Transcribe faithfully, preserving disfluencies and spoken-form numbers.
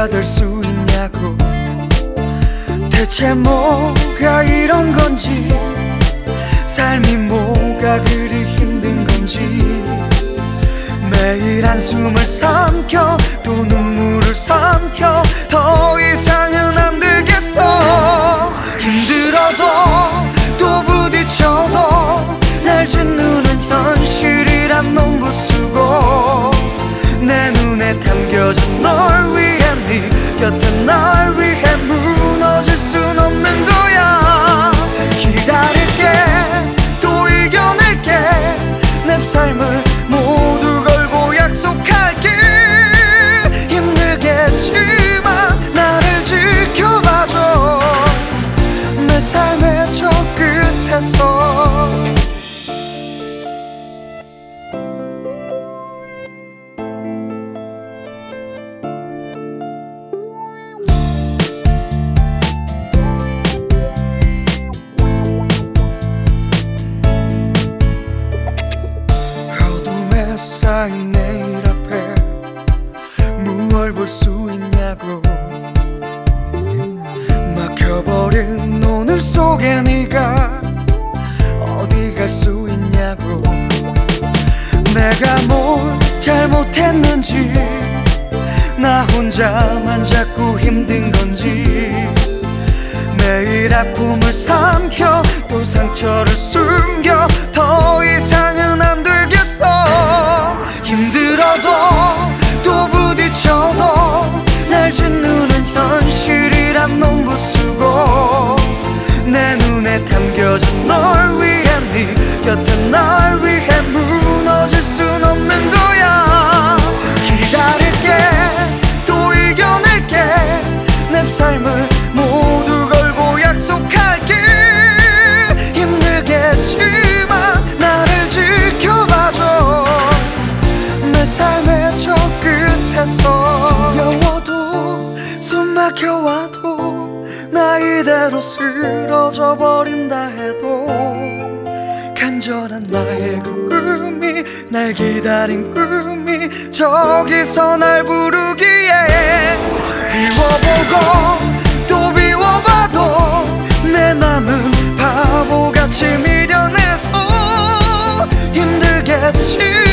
내가 될 수 있냐고. 대체 뭐가 이런 건지, 삶이 뭐가 그리 힘든 건지. 매일 한숨을 삼켜 또 눈물을 삼켜 더 이상은 안 되겠어. 힘들어도 또 부딪혀도 날 짓누른 현실이란 nom부수고, 내 눈에 담겨진 널 위해 네 곁에 날 위해 무너질 순 없는 거야. 기다릴게 또 이겨낼게 내 삶을 모두 걸고 약속할게. 힘들겠지만 나를 지켜봐줘 내 삶의 저 끝에서. 쌓인 내일 앞에 무얼 볼 수 있냐고. 막혀버린 오늘 속에 네가 어디 갈 수 있냐고. 내가 뭘 잘못했는지, 나 혼자만 자꾸 힘든 건지. 매일 아픔을 삼켜 또 상처를 숨겨 더 이상은 안 되겠어. 힘들어도 또 부딪혀도 날 짓누른 현실이란 nom부수고, 내 눈에 담겨진 널 위해 네 곁에 날 위해 무너질 순 없는 거야. 기다릴게 또 이겨낼게 내 삶을 모두 걸고 약속할게. 힘들겠지만 나를 지켜봐줘 내 삶의 저 끝에서. 두려워도 숨 막혀와도 나 이대로 쓰러져 버린다 해도, 간절한 나의 꿈이 날 기다린 꿈이 저기서 날 부르기에. 비워보고 또 비워봐도 내 맘은 바보같이 미련해서 힘들겠지